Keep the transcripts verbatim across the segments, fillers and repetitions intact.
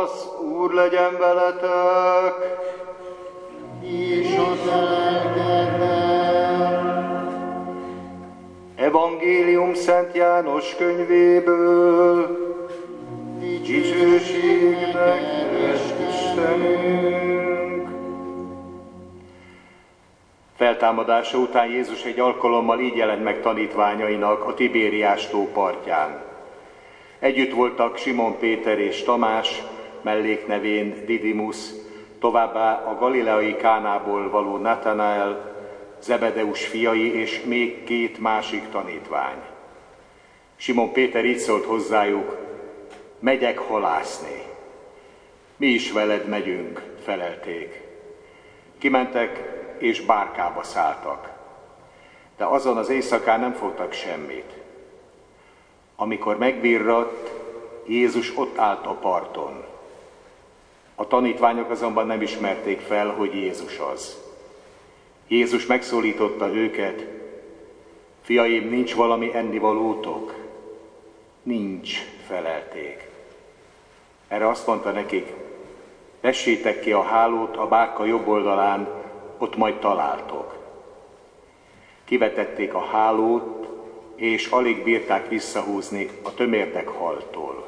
Az Úr legyen veletek, és a te lelkeddel. Evangélium Szent János könyvéből. Dicsőség neked, Istenünk! Feltámadása után Jézus egy alkalommal így jelent meg tanítványainak a Tibériás tó partján. Együtt voltak Simon Péter és Tamás, melléknevén Didimus, továbbá a galileai Kánából való Natanael, Zebedeus fiai és még két másik tanítvány. Simon Péter így szólt hozzájuk: megyek halászni. Mi is veled megyünk, felelték. Kimentek és bárkába szálltak. De azon az éjszakán nem fogtak semmit. Amikor megvirradt, Jézus ott állt a parton. A tanítványok azonban nem ismerték fel, hogy Jézus az. Jézus megszólította őket: fiaim, nincs valami ennivalótok? Nincs, felelték. Erre azt mondta nekik: vessétek ki a hálót a bárka jobb oldalán, ott majd találtok. Kivetették a hálót, és alig bírták visszahúzni a tömérdek haltól.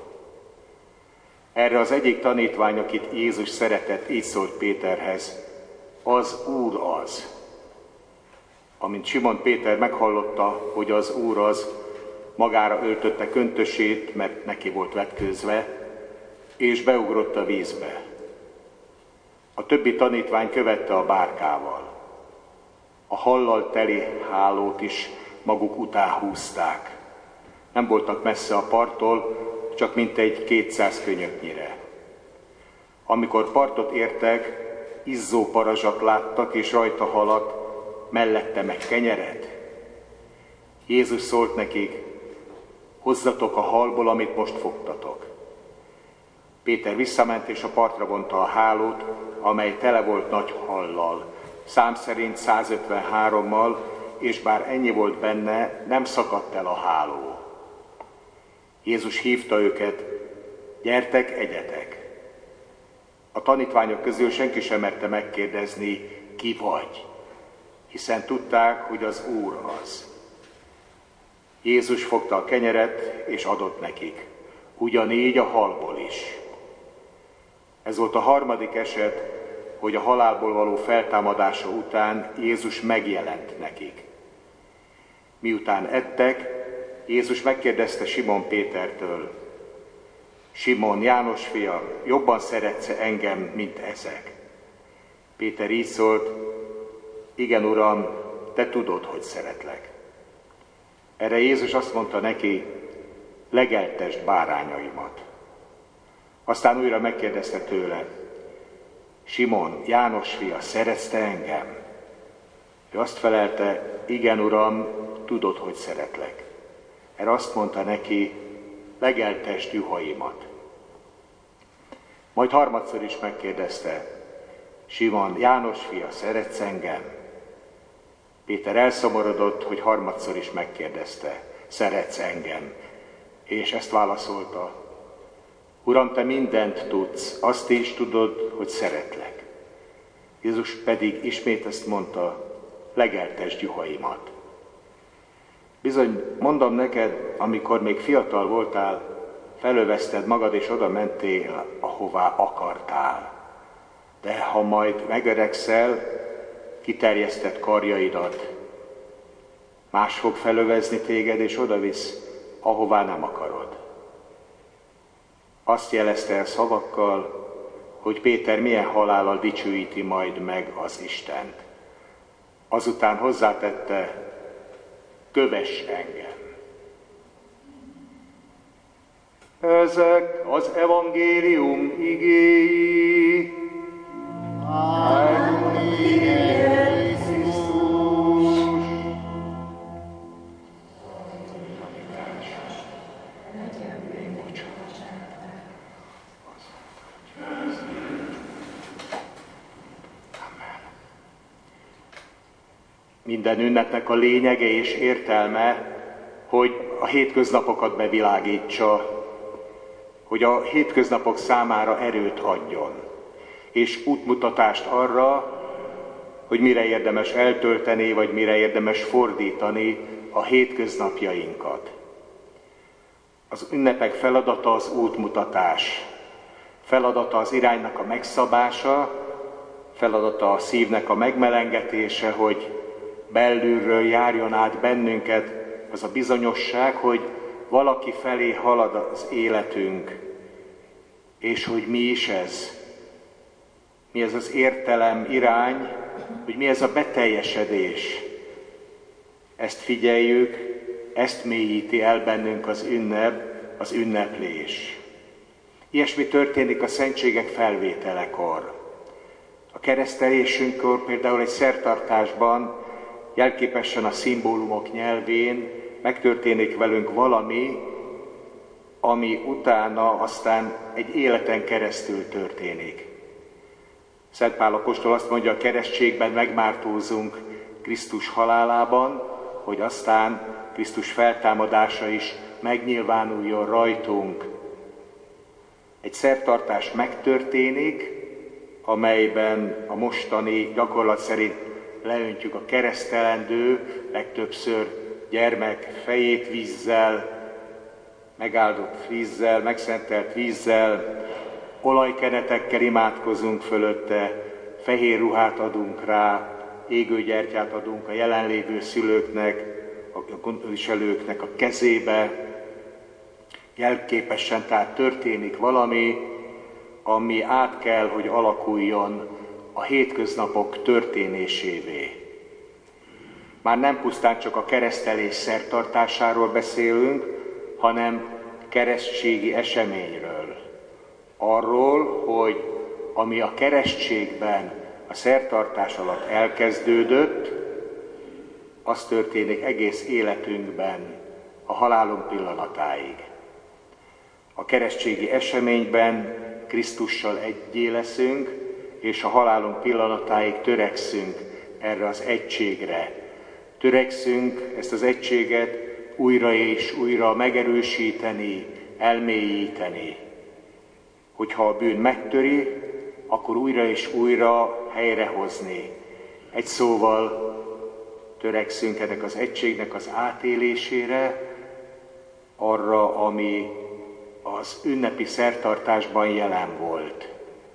Erre az egyik tanítvány, akit Jézus szeretett, így szólt Péterhez: az Úr az. Amint Simon Péter meghallotta, hogy az Úr az, magára öltötte köntösét, mert neki volt vetkőzve, és beugrott a vízbe. A többi tanítvány követte a bárkával. A hallal teli hálót is maguk után húzták. Nem voltak messze a parttól, csak mintegy kétszáz könyöknyire. Amikor partot értek, izzó parazsat láttak, és rajta halat, mellette meg kenyeret. Jézus szólt nekik: hozzatok a halból, amit most fogtatok. Péter visszament, és a partra vonta a hálót, amely tele volt nagy hallal, szám szerint százötvenhárommal, és bár ennyi volt benne, nem szakadt el a háló. Jézus hívta őket: gyertek, egyetek. A tanítványok közül senki sem merte megkérdezni: ki vagy? Hiszen tudták, hogy az Úr az. Jézus fogta a kenyeret, és adott nekik, ugyanígy a halból is. Ez volt a harmadik eset, hogy a halálból való feltámadása után Jézus megjelent nekik. Miután ettek, Jézus megkérdezte Simon Pétertől: Simon, János fia, jobban szeretsz-e engem, mint ezek? Péter így szólt: igen, Uram, te tudod, hogy szeretlek. Erre Jézus azt mondta neki: legeltesd bárányaimat. Aztán újra megkérdezte tőle: Simon, János fia, szeretsz te engem? Ő azt felelte: igen, Uram, tudod, hogy szeretlek. Erre azt mondta neki: legeltesd juhaimat. Majd harmadszor is megkérdezte: Simon, János fia, szeretsz engem? Péter elszomorodott, hogy harmadszor is megkérdezte: szeretsz engem? És ezt válaszolta: Uram, te mindent tudsz, azt is tudod, hogy szeretlek. Jézus pedig ismét ezt mondta: legeltesd juhaimat. Bizony, mondom neked, amikor még fiatal voltál, felövezted magad és oda mentél, ahová akartál. De ha majd megöregszel, kiterjeszted karjaidat, más fog felövezni téged, és oda visz, ahová nem akarod. Azt jelezte el szavakkal, hogy Péter milyen halállal dicsőíti majd meg az Istent. Azután hozzátette: kövess engem. Ezek az evangélium igéi. Minden ünnepnek a lényege és értelme, hogy a hétköznapokat bevilágítsa, hogy a hétköznapok számára erőt adjon, és útmutatást arra, hogy mire érdemes eltölteni, vagy mire érdemes fordítani a hétköznapjainkat. Az ünnepek feladata az útmutatás, feladata az iránynak a megszabása, feladata a szívnek a megmelengetése, hogy belülről járjon át bennünket az a bizonyosság, hogy valaki felé halad az életünk, és hogy mi is ez. Mi ez az értelem, irány, hogy mi ez a beteljesedés. Ezt figyeljük, ezt mélyíti el bennünk az ünnep, az ünneplés. Ilyesmi történik a szentségek felvételekor. A keresztelésünkkor például egy szertartásban, jelképesen a szimbólumok nyelvén megtörténik velünk valami, ami utána aztán egy életen keresztül történik. Szent Pál apostol azt mondja, a keresztségben megmártózunk Krisztus halálában, hogy aztán Krisztus feltámadása is megnyilvánuljon rajtunk. Egy szertartás megtörténik, amelyben a mostani gyakorlat szerint leöntjük a keresztelendő, legtöbbször gyermek fejét vízzel, megáldott vízzel, megszentelt vízzel, olajkenetekkel imádkozunk fölötte, fehér ruhát adunk rá, égőgyertyát adunk a jelenlévő szülőknek, a gondviselőknek a kezébe. Jelképesen tehát történik valami, ami át kell, hogy alakuljon a hétköznapok történésévé. Már nem pusztán csak a keresztelés szertartásáról beszélünk, hanem keresztségi eseményről. Arról, hogy ami a keresztségben, a szertartás alatt elkezdődött, az történik egész életünkben, a halálunk pillanatáig. A keresztségi eseményben Krisztussal egyé leszünk, és a halálunk pillanatáig törekszünk erre az egységre. Törekszünk ezt az egységet újra és újra megerősíteni, elmélyíteni. Hogyha a bűn megtöri, akkor újra és újra helyrehozni. Egy szóval törekszünk ennek az egységnek az átélésére, arra, ami az ünnepi szertartásban jelen volt.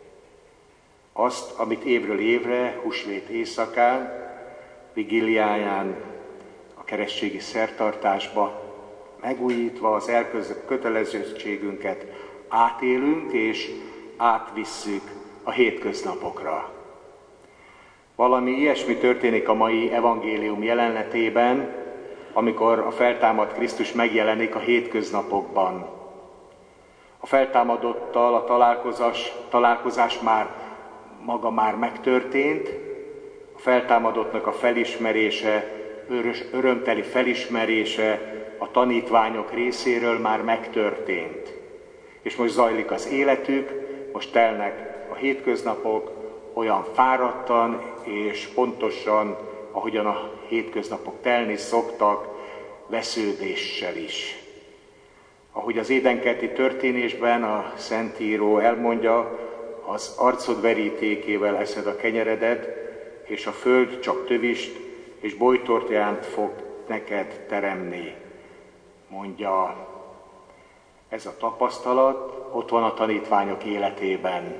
Azt, amit évről évre, húsvét éjszakán, vigíliáján, a keresztségi szertartásba megújítva az elkötelezettségünket átélünk és átvisszük a hétköznapokra. Valami ilyesmi történik a mai evangélium jelenetében, amikor a feltámadt Krisztus megjelenik a hétköznapokban. A feltámadottal a találkozás, találkozás már maga már megtörtént, a feltámadottnak a felismerése, örös, örömteli felismerése a tanítványok részéről már megtörtént. És most zajlik az életük, most telnek a hétköznapok olyan fáradtan és pontosan, ahogyan a hétköznapok telni szoktak, vesződéssel is. Ahogy az édenkerti történésben a Szentíró elmondja, az arcod verítékével eszed a kenyeredet, és a föld csak tövist és bojtortjánt fog neked teremni. Mondja, ez a tapasztalat ott van a tanítványok életében.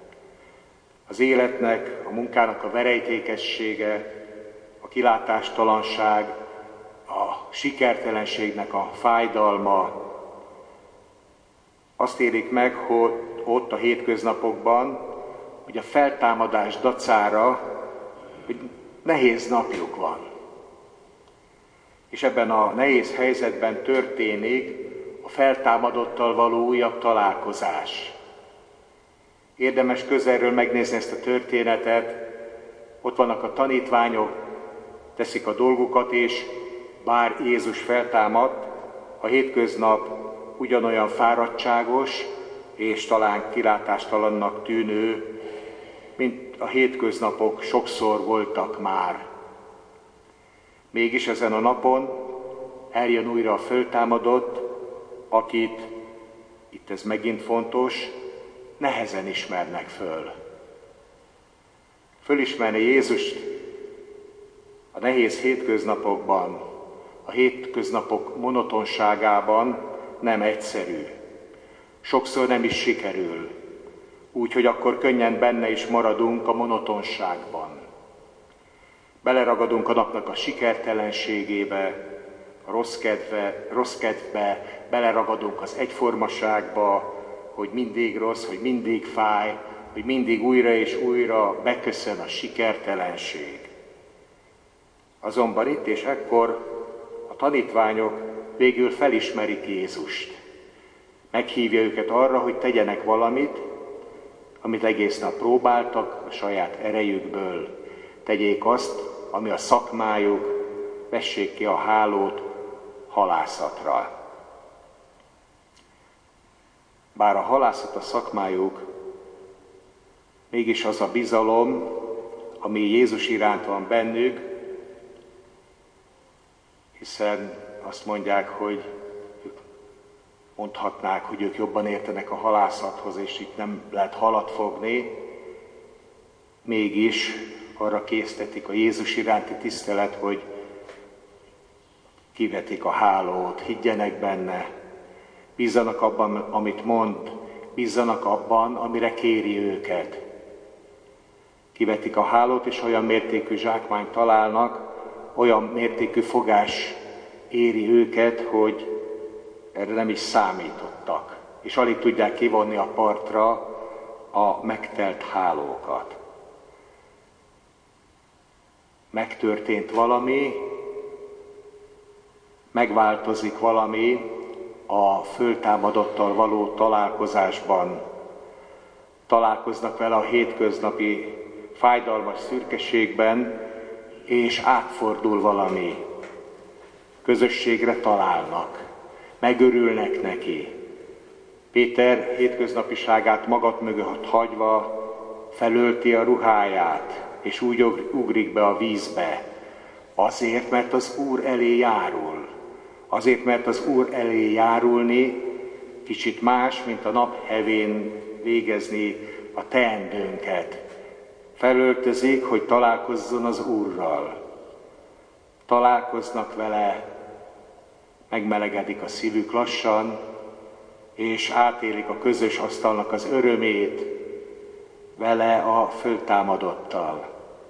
Az életnek, a munkának a verejtékessége, a kilátástalanság, a sikertelenségnek a fájdalma, azt élik meg, hogy ott a hétköznapokban, hogy a feltámadás dacára, hogy nehéz napjuk van. És ebben a nehéz helyzetben történik a feltámadottal való újabb találkozás. Érdemes közelről megnézni ezt a történetet, ott vannak a tanítványok, teszik a dolgukat, és bár Jézus feltámadt, a hétköznap ugyanolyan fáradtságos, és talán kilátástalannak tűnő, mint a hétköznapok sokszor voltak már. Mégis ezen a napon eljön újra a föltámadott, akit itt ez megint fontos, nehezen ismernek föl. Fölismerni Jézust a nehéz hétköznapokban, a hétköznapok monotonságában nem egyszerű. Sokszor nem is sikerül, úgyhogy akkor könnyen benne is maradunk a monotonságban. Beleragadunk a napnak a sikertelenségébe, a rossz, kedve, rossz kedvbe, beleragadunk az egyformaságba, hogy mindig rossz, hogy mindig fáj, hogy mindig újra és újra beköszön a sikertelenség. Azonban itt és ekkor a tanítványok végül felismerik Jézust. Meghívja őket arra, hogy tegyenek valamit, amit egész nap próbáltak a saját erejükből. Tegyék azt, ami a szakmájuk, vessék ki a hálót halászatra. Bár a halászat a szakmájuk, mégis az a bizalom, ami Jézus iránt van bennük, hiszen azt mondják, hogy mondhatnák, hogy ők jobban értenek a halászathoz, és itt nem lehet halat fogni, mégis arra késztetik a Jézus iránti tisztelet, hogy kivetik a hálót, higgyenek benne, bízzanak abban, amit mond, bízzanak abban, amire kéri őket. Kivetik a hálót, és olyan mértékű zsákmányt találnak, olyan mértékű fogás éri őket, hogy erre nem is számítottak, és alig tudják kivonni a partra a megtelt hálókat. Megtörtént valami, megváltozik valami a föltámadottal való találkozásban. Találkoznak vele a hétköznapi fájdalmas szürkeségben, és átfordul valami. Közösségre találnak, megörülnek neki. Péter hétköznapiságát magad mögött hagyva felölti a ruháját, és úgy ugrik be a vízbe. Azért, mert az Úr elé járul. Azért, mert az Úr elé járulni kicsit más, mint a nap hevén végezni a teendőnket. Felöltözik, hogy találkozzon az Úrral. Találkoznak vele, megmelegedik a szívük lassan, és átélik a közös asztalnak az örömét vele a föltámadottal.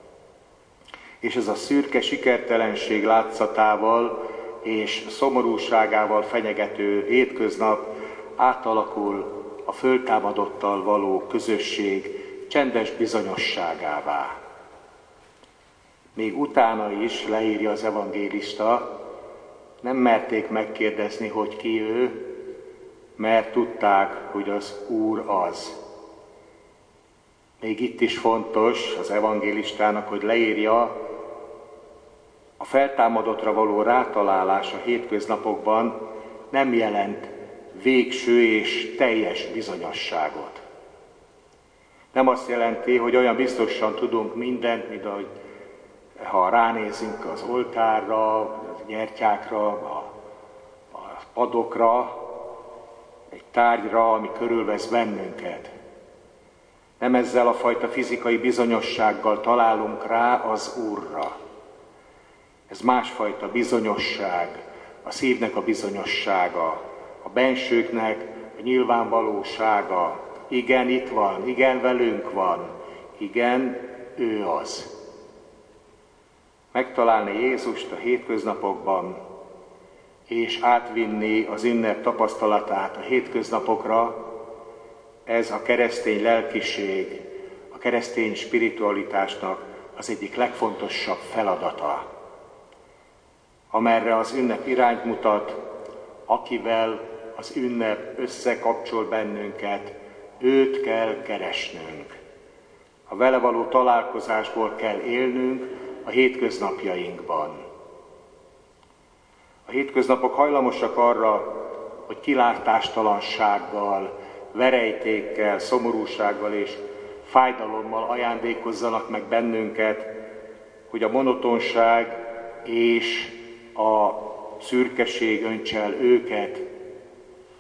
És ez a szürke sikertelenség látszatával és szomorúságával fenyegető hétköznap átalakul a föltámadottal való közösség csendes bizonyosságává. Még utána is leírja az evangélista, nem merték megkérdezni, hogy ki ő, mert tudták, hogy az Úr az. Még itt is fontos az evangélistának, hogy leírja, a feltámadottra való rátalálás a hétköznapokban nem jelent végső és teljes bizonyosságot. Nem azt jelenti, hogy olyan biztosan tudunk mindent, mint ahogy ha ránézünk az oltárra, a gyertyákra, a, a padokra, egy tárgyra, ami körülvesz bennünket. Nem ezzel a fajta fizikai bizonyossággal találunk rá az Úrra. Ez másfajta bizonyosság, a szívnek a bizonyossága, a bensőknek a nyilvánvalósága. Igen, itt van, igen, velünk van, igen, ő az. Megtalálni Jézust a hétköznapokban, és átvinni az ünnep tapasztalatát a hétköznapokra, ez a keresztény lelkiség, a keresztény spiritualitásnak az egyik legfontosabb feladata, amerre az ünnep irányt mutat, akivel az ünnep összekapcsol bennünket, őt kell keresnünk. A vele való találkozásból kell élnünk a hétköznapjainkban. A hétköznapok hajlamosak arra, hogy kilátástalansággal, verejtékkel, szomorúsággal és fájdalommal ajándékozzanak meg bennünket, hogy a monotonság és a szürkeség öntse el őket,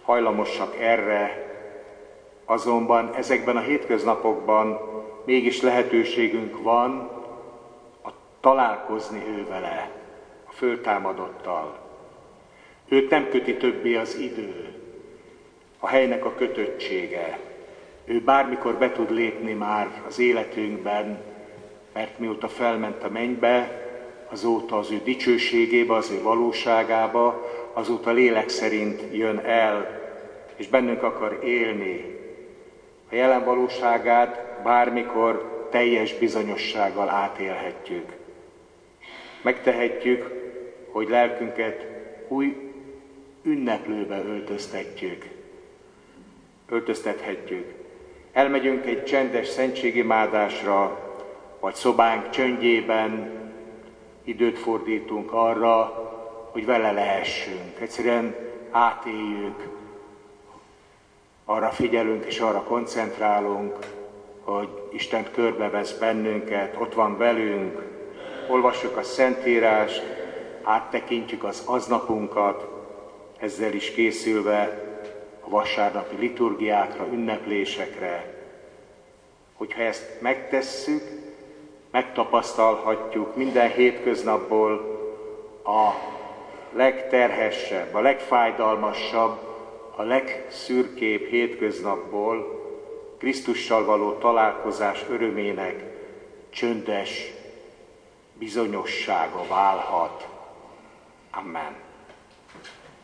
hajlamosak erre, azonban ezekben a hétköznapokban mégis lehetőségünk van a találkozni ő vele, a föltámadottal. Őt nem köti többé az idő, a helynek a kötöttsége. Ő bármikor be tud lépni már az életünkben, mert mióta felment a mennybe, azóta az ő dicsőségébe, az ő valóságába, azóta lélek szerint jön el, és bennünk akar élni. A jelen valóságát bármikor teljes bizonyossággal átélhetjük. Megtehetjük, hogy lelkünket új ünneplőbe öltöztetjük. Öltöztethetjük. Elmegyünk egy csendes szentségimádásra, vagy szobánk csöndjében, időt fordítunk arra, hogy vele lehessünk. Egyszerűen átéljük, arra figyelünk és arra koncentrálunk, hogy Isten körbevesz bennünket, ott van velünk, olvassuk a Szentírást, áttekintjük az aznapunkat, ezzel is készülve a vasárnapi liturgiákra, ünneplésekre. Hogyha ezt megtesszük, megtapasztalhatjuk minden hétköznapból a legterhesebb, a legfájdalmasabb, a legszürkébb hétköznapból Krisztussal való találkozás örömének csöndes bizonyossága válhat. Amen.